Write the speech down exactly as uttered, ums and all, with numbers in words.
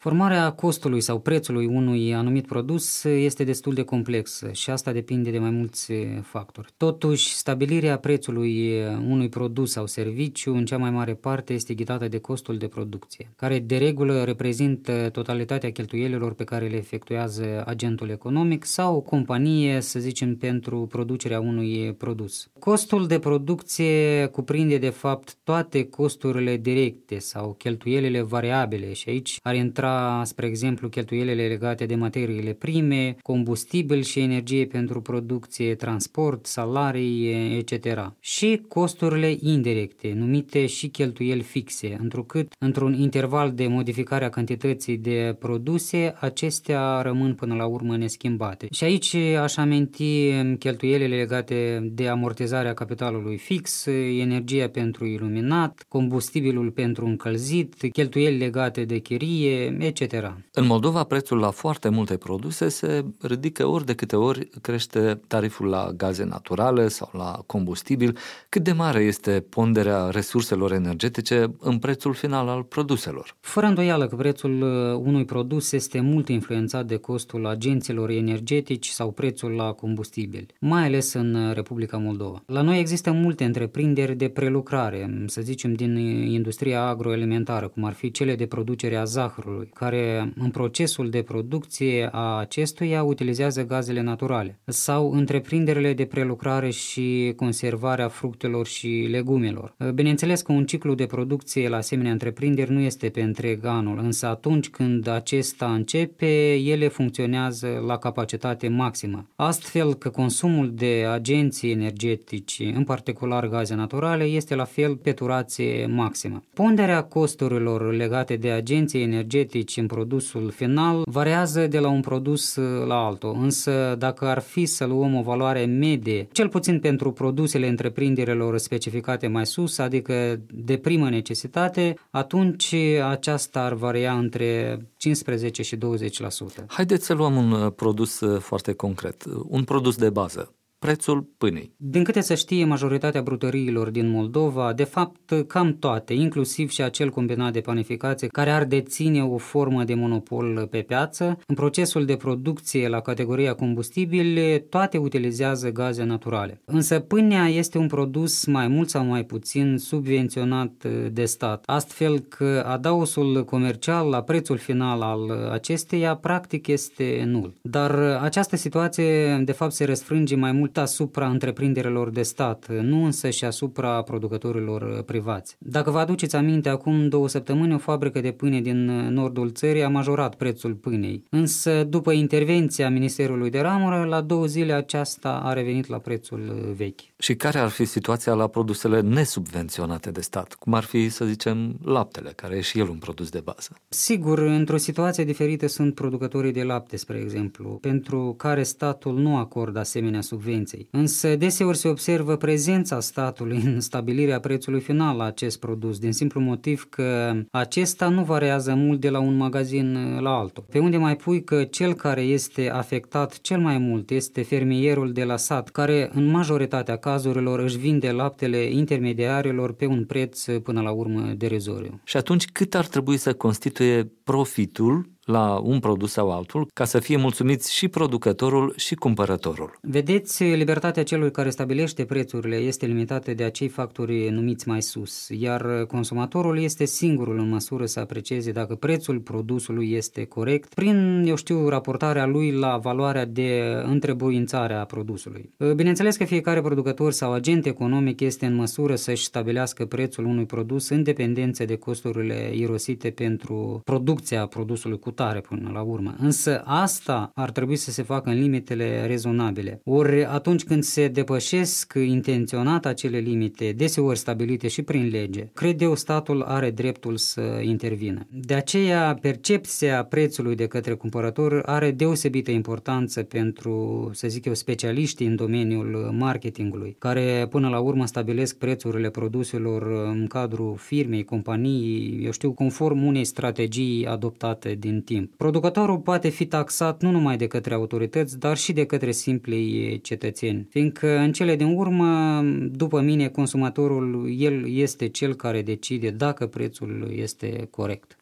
Formarea costului sau prețului unui anumit produs este destul de complexă și asta depinde de mai mulți factori. Totuși, stabilirea prețului unui produs sau serviciu în cea mai mare parte este ghidată de costul de producție, care de regulă reprezintă totalitatea cheltuielilor pe care le efectuează agentul economic sau o companie, să zicem, pentru producerea unui produs. Costul de producție cuprinde de fapt toate costurile directe sau cheltuielile variabile și aici ar intra, spre exemplu, cheltuielile legate de materiile prime, combustibil și energie pentru producție, transport, salarii, et cetera. Și costurile indirecte, numite și cheltuieli fixe, întrucât într-un interval de modificare a cantității de produse, acestea rămân până la urmă neschimbate. Și aici aș aminti cheltuielile legate de amortizarea capitalului fix, energia pentru iluminat, combustibilul pentru încălzit, cheltuieli legate de chirie, et cetera. În Moldova, prețul la foarte multe produse se ridică ori de câte ori crește tariful la gaze naturale sau la combustibil. Cât de mare este ponderea resurselor energetice în prețul final al produselor? Fără îndoială că prețul unui produs este mult influențat de costul agenților energetici sau prețul la combustibil, mai ales în Republica Moldova. La noi există multe întreprinderi de prelucrare, să zicem din industria agroalimentară, cum ar fi cele de producere a zahărului, care în procesul de producție a acestuia utilizează gazele naturale, sau întreprinderile de prelucrare și conservarea fructelor și legumelor. Bineînțeles că un ciclu de producție la asemenea întreprinderi nu este pe întreg anul, însă atunci când acesta începe, ele funcționează la capacitate maximă. Astfel că consumul de agenții energetici, în particular gaze naturale, este la fel pe turație maximă. Ponderea costurilor legate de agenții energetici în produsul final variază de la un produs la altul, însă dacă ar fi să luăm o valoare medie, cel puțin pentru produsele întreprinderilor specificate mai sus, adică de primă necesitate, atunci aceasta ar varia între cincisprezece și douăzeci la sută. Haideți să luăm un produs foarte concret, un produs de bază. Prețul pâinii. Din câte se știe, majoritatea brutăriilor din Moldova, de fapt cam toate, inclusiv și acel combinat de panificație care ar deține o formă de monopol pe piață, în procesul de producție la categoria combustibili, toate utilizează gaze naturale. Însă pâinea este un produs mai mult sau mai puțin subvenționat de stat, astfel că adaosul comercial la prețul final al acesteia practic este nul. Dar această situație de fapt se răsfrânge mai mult asupra întreprinderilor de stat, nu însă și asupra producătorilor privați. Dacă vă aduceți aminte, acum două săptămâni o fabrică de pâine din nordul țării a majorat prețul pâinei, însă după intervenția Ministerului de Ramură, la două zile aceasta a revenit la prețul vechi. Și care ar fi situația la produsele nesubvenționate de stat, cum ar fi, să zicem, laptele, care e și el un produs de bază? Sigur, într-o situație diferită sunt producătorii de lapte, spre exemplu, pentru care statul nu acordă asemenea subvenții. Însă deseori se observă prezența statului în stabilirea prețului final la acest produs, din simplu motiv că acesta nu variază mult de la un magazin la altul. Pe unde mai pui că cel care este afectat cel mai mult este fermierul de la sat, care în majoritatea cazurilor își vinde laptele intermediarilor pe un preț până la urmă derizoriu. Și atunci cât ar trebui să constituie profitul la un produs sau altul, ca să fie mulțumiți și producătorul și cumpărătorul? Vedeți, libertatea celui care stabilește prețurile este limitată de acei factori numiți mai sus, iar consumatorul este singurul în măsură să aprecieze dacă prețul produsului este corect prin, eu știu, raportarea lui la valoarea de întrebuințare a produsului. Bineînțeles că fiecare producător sau agent economic este în măsură să-și stabilească prețul unui produs în dependență de costurile irosite pentru producția produsului cu tare până la urmă. Însă asta ar trebui să se facă în limitele rezonabile. Ori atunci când se depășesc intenționat acele limite, deseori stabilite și prin lege, cred eu statul are dreptul să intervină. De aceea, percepția prețului de către cumpărător are deosebită importanță pentru, să zic eu, specialiștii în domeniul marketingului, care până la urmă stabilesc prețurile produselor în cadrul firmei, companiei, eu știu, conform unei strategii adoptate din timp. Producătorul poate fi taxat nu numai de către autorități, dar și de către simplii cetățeni, fiindcă în cele din urmă, după mine, consumatorul, el este cel care decide dacă prețul este corect.